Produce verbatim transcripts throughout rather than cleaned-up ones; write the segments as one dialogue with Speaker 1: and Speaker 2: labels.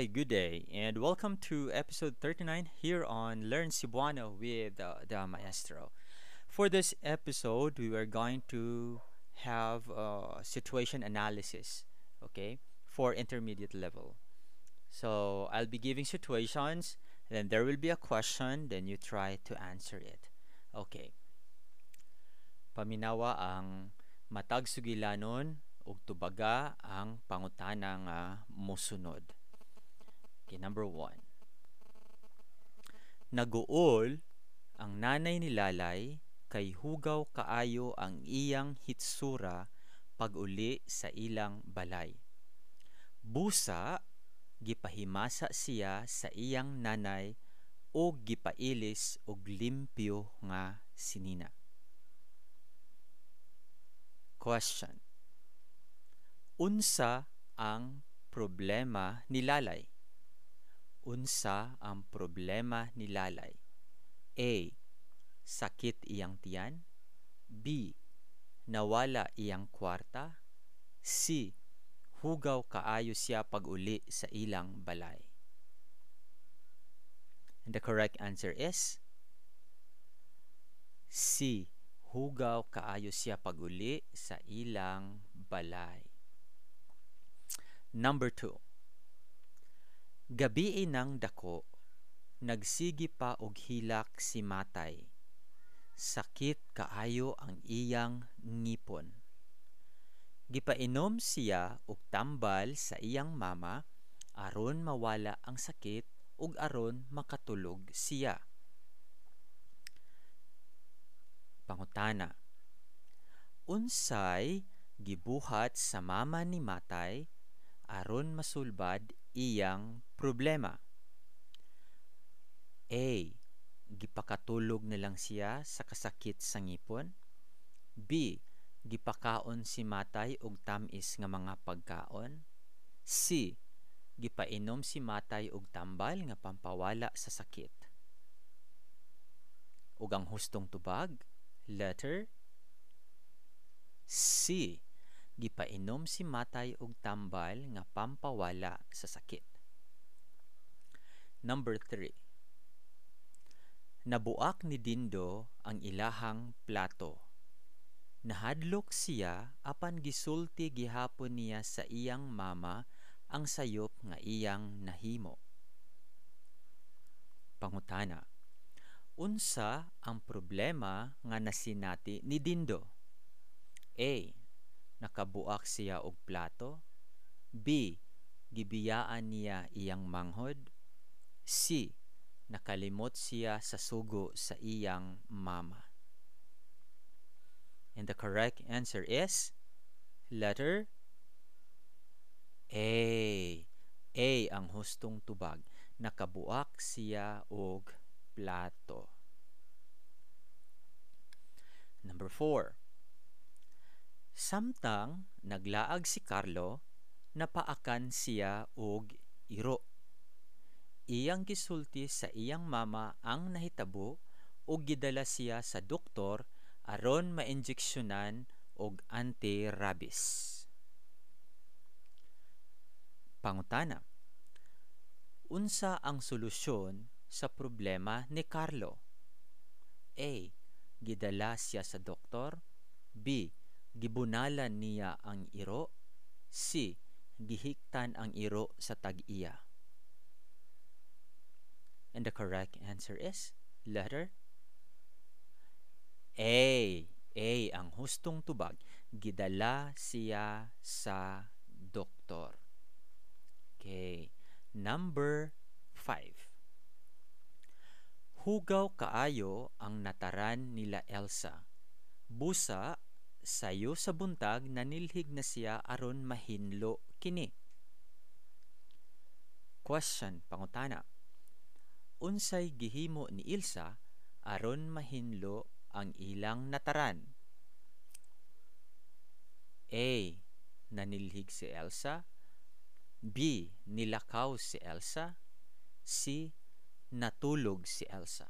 Speaker 1: Hi, good day, and welcome to episode thirty-nine here on Learn Cebuano with uh, the Maestro. For this episode, we are going to have a situation analysis, okay, for intermediate level. So I'll be giving situations, then there will be a question, then you try to answer it. Okay, paminawa ang matag sugilanon ug tubaga ang pangutana nga mosunod. Okay, number one. Naguol ang nanay ni Lalay kay hugaw kaayo ang iyang hitsura pag-uli sa ilang balay. Busa, gipahimasa siya sa iyang nanay o gipailis og limpyo nga sinina. Question. Unsa ang problema ni Lalay? Unsa ang problema ni Lalay? A. Sakit iyang tiyan. B. Nawala iyang kwarta. C. Hugaw kaayo siya pag-uli sa ilang balay. And the correct answer is C. Hugaw kaayo siya pag-uli sa ilang balay. Number two. Gabi nang dako, nagsigi pa og hilak si Matay. Sakit kaayo ang iyang ngipon. Gipainom siya og tambal sa iyang mama aron mawala ang sakit ug aron makatulog siya. Pangutana. Unsay gibuhat sa mama ni Matay aron masulbad iyang problema? A. Gipakatulog na lang siya sa kasakit sa ngipon. B. Gipakaon si Matay og tamis nga mga pagkaon. C. Gipainom si Matay og tambal nga pampawala sa sakit. Ug ang hustong tubag, letter C. Gipainom si Matay og tambal nga pampawala sa sakit. Number three. Nabuak ni Dindo ang ilahang plato. Nahadlok siya apan gisulti gihapon niya sa iyang mama ang sayop nga iyang nahimo. Pangutana. Unsa ang problema nga nasinati ni Dindo? A. Nakabuak siya og plato. B. Gibiyaan niya iyang manghod. C. Nakalimot siya sa sugo sa iyang mama. And the correct answer is letter A. A ang hustong tubag. Nakabuak siya og plato. Number four. Samtang naglaag si Carlo, napaakan siya og iro. Iyang gisulti sa iyang mama ang nahitabo ug gidala siya sa doktor aron ma-injeksyonan og anti-rabies. Pangutana. Unsa ang solusyon sa problema ni Carlo? A. Gidala siya sa doktor. B. Gibunalan niya ang iro. C. Gihiktan ang iro sa tag-iya. And the correct answer is letter A. A ang hustong tubag. Gidala siya sa doktor. Okay. Number five. Hugaw kaayo ang nataran nila Elsa. Busa, sayo sa buntag nanilhig na siya aron mahinlo kini. Question, pangutana. Unsay gihimo ni Elsa aron mahinlo ang ilang nataran? A. Nanilhig si Elsa. B. Nilakaw si Elsa. C. Natulog si Elsa.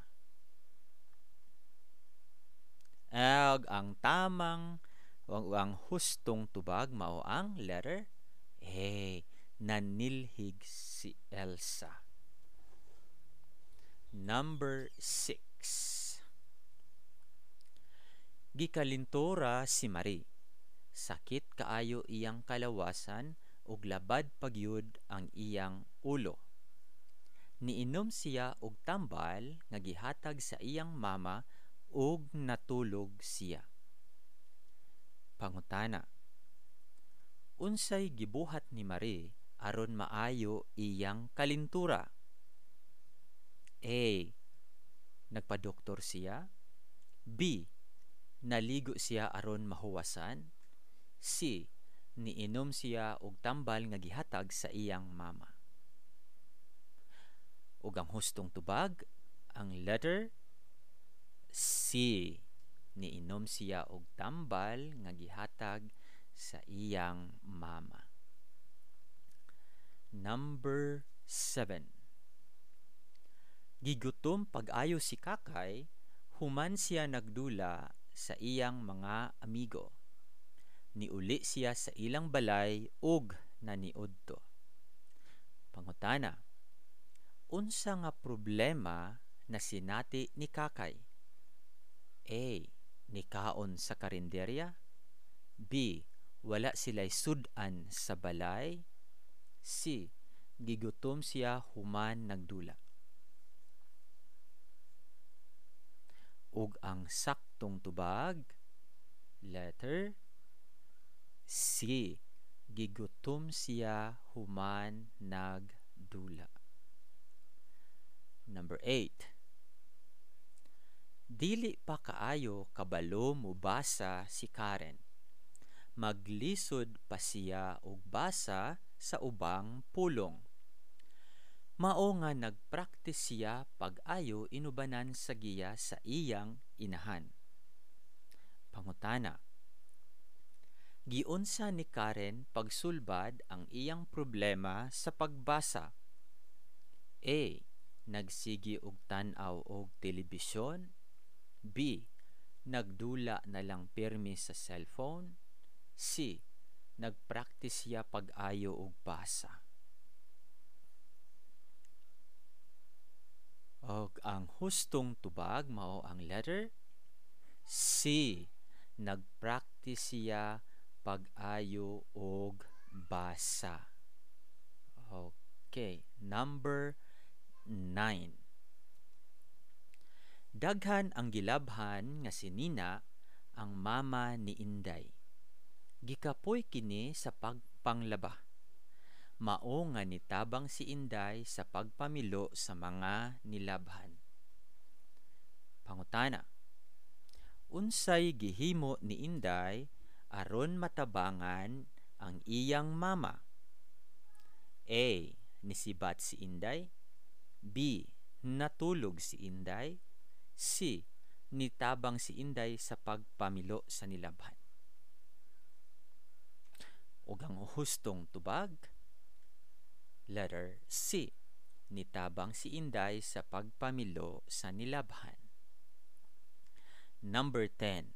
Speaker 1: Ag ang tamang o ang hustong tubag mao ang letter A. nanilhig si Elsa. Number six. Gikalintora si Marie. Sakit kaayo iyang kalawasan ug labad pagyud ang iyang ulo. Niinom siya og tambal nga gihatag sa iyang mama ug natulog siya. Pangutana. Unsay gibuhat ni Marie aron maayo iyang kalintura? A. Nagpadoktor siya. B. Naligo siya aron mahuwasan. C. Niinom siya og tambal nga gihatag sa iyang mama. Ug ang hustong tubag, ang letter C. Niinom siya og tambal nga gihatag sa iyang mama. Number seven. Gigutom pag-ayo si Kakay, human siya nagdula sa iyang mga amigo. Niuli siya sa ilang balay ug naniudto. Pangutana. Unsa nga problema na sinati ni Kakay? A. Nikaon sa karinderya. B. Wala sila'y sudan sa balay. C. Gigutom siya human nagdula. Ug ang saktong tubag, letter C. Gigutom siya human nagdula. Number eight. Dili pa kaayo kabalo mubasa si Karen. Maglisod pa siya og basa sa ubang pulong. Mao nga nagpractice siya pag-ayo inubanan sa giya sa iyang inahan. Pangutana. Giunsa ni Karen pagsulbad ang iyang problema sa pagbasa? A. Nagsigi og tan-aw og telebisyon. B. Nagdula na lang pirmi sa cellphone. C. Nagpractice siya pag-ayo og basa. Og ang hustong tubag mao ang letter C. Nagpractice siya pag-ayo og basa. Okay, number nine. Daghan ang gilabhan nga si Nina, ang mama ni Inday. Gikapoy kini sa pagpanglaba. Mao nga nitabang si Inday sa pagpamilo sa mga nilabhan. Pangutana. Unsay gihimo ni Inday aron matabangan ang iyang mama? A. Nisibat si Inday. B. Natulog si Inday. C. Nitabang si Inday sa pagpamilo sa nilabhan. Ug ang hustong tubag, letter C. Nitabang si Inday sa pagpamilo sa nilabhan. Number ten.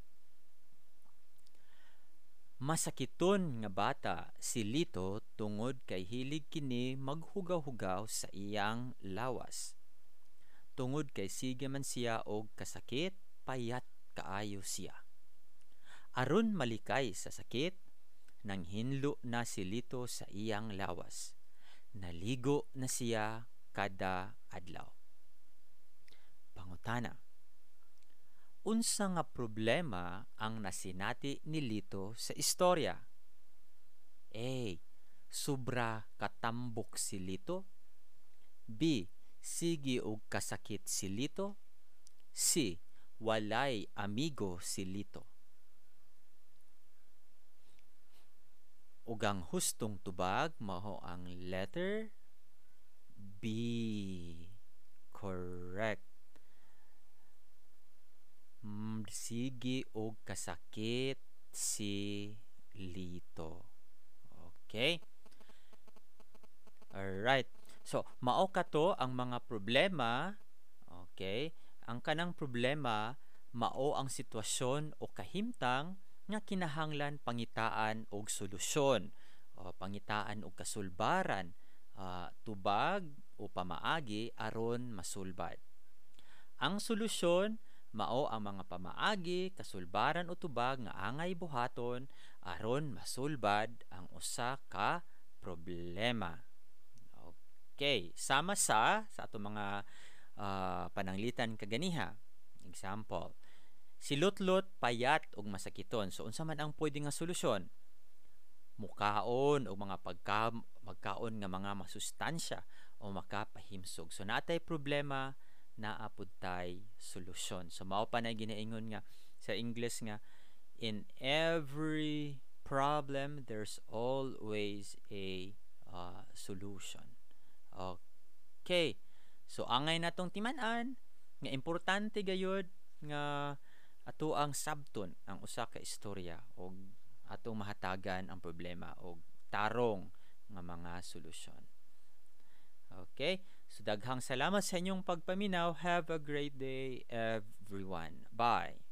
Speaker 1: Masakiton nga bata si Lito tungod kay hilig kini maghugaw-hugaw sa iyang lawas. Tungod kay sige man siya og kasakit, payat kaayo siya. Aron malikay sa sakit, nanghinlo na si Lito sa iyang lawas. Naligo na siya kada adlaw. Pangutana. Unsa nga problema ang nasinati ni Lito sa istorya? A. Sobra katambok si Lito. B. Sige og kasakit si Lito. C. Walay amigo si Lito. Ug ang hustong tubag mao ang letter B. Correct. Sige og kasakit si Lito. Okay? Alright. So, mao kato ang mga problema. Okay? Ang kanang problema mao ang sitwasyon o kahimtang nga kinahanglan pangitaan og solusyon. o pangitaan og kasulbaran, uh, tubag o pamaagi aron masulbad. Ang solusyon mao ang mga pamaagi, kasulbaran o tubag nga angay buhaton aron masulbad ang usa ka problema. Okay, sama sa sa ato mga uh, pananglitan kaganiha. Example, silutlot, payat ug masakiton. So unsa man ang pwede nga solusyon? Mukaon o mga pagka magkaon nga mga masustansya o makapahimsog. So natay problema, naapod tay solusyon. So mao pa na ginaingon nga sa English nga, in every problem there's always a uh, solution. Okay. So angay natong timan-an nga importante gayud nga ato ang sabton ang usa ka istorya og atong mahatagan ang problema og tarong nga mga solusyon. Okay? So daghang salamat sa inyong pagpaminaw. Have a great day everyone. Bye.